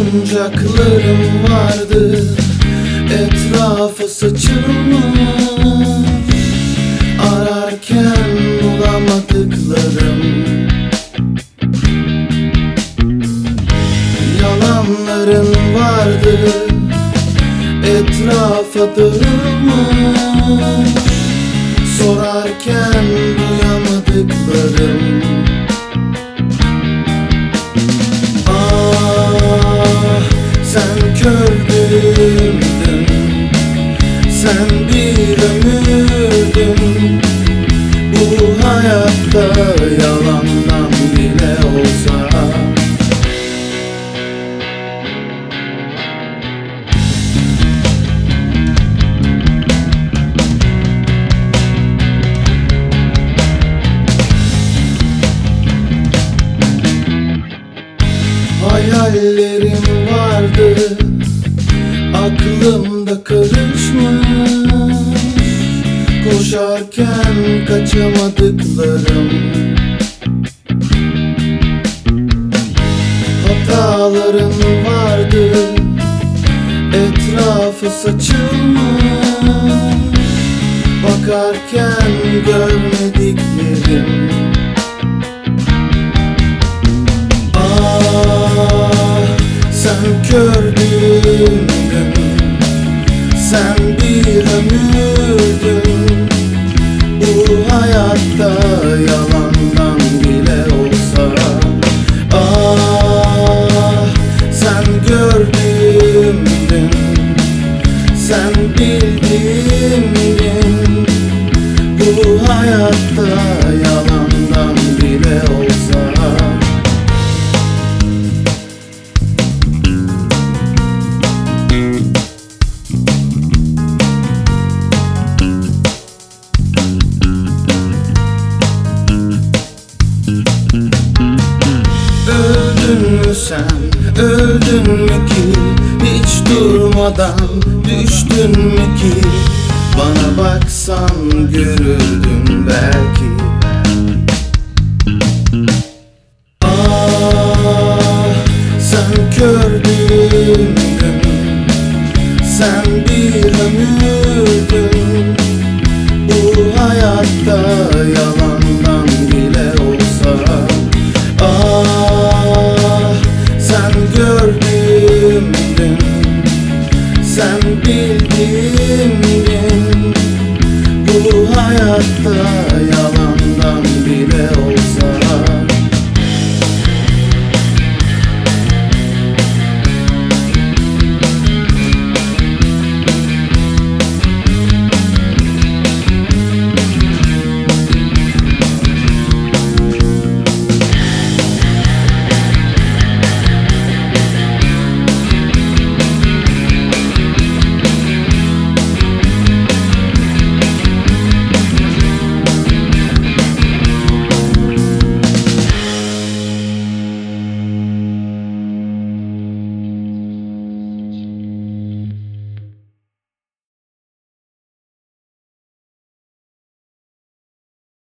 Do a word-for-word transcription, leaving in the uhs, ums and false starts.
Oyuncaklarım vardı, etrafa saçılmış, ararken bulamadıklarım. Yalanların vardı, etrafa dağılmış, sorarken duyamadıklarım. Sen kördündün, sen bir ömürdün. Bu hayatta yalandan bile olsa hayallerim vardı, aklımda karışmış, koşarken kaçamadıklarım. Hatalarım vardı, etrafa saçılmış, bakarken görmediklerim. Sen kördündün, sen bir ömürdün. Bu hayatta yalandan bile olsa, ah, sen gördündün, sen bildindin. Bu hayatta yalandan bile olsa. Öldün mü sen, öldün mü ki? Hiç durmadan düştün mü ki? Bana baksan görürdün belki. Ah, sen kördündün, sen bir ömürdün.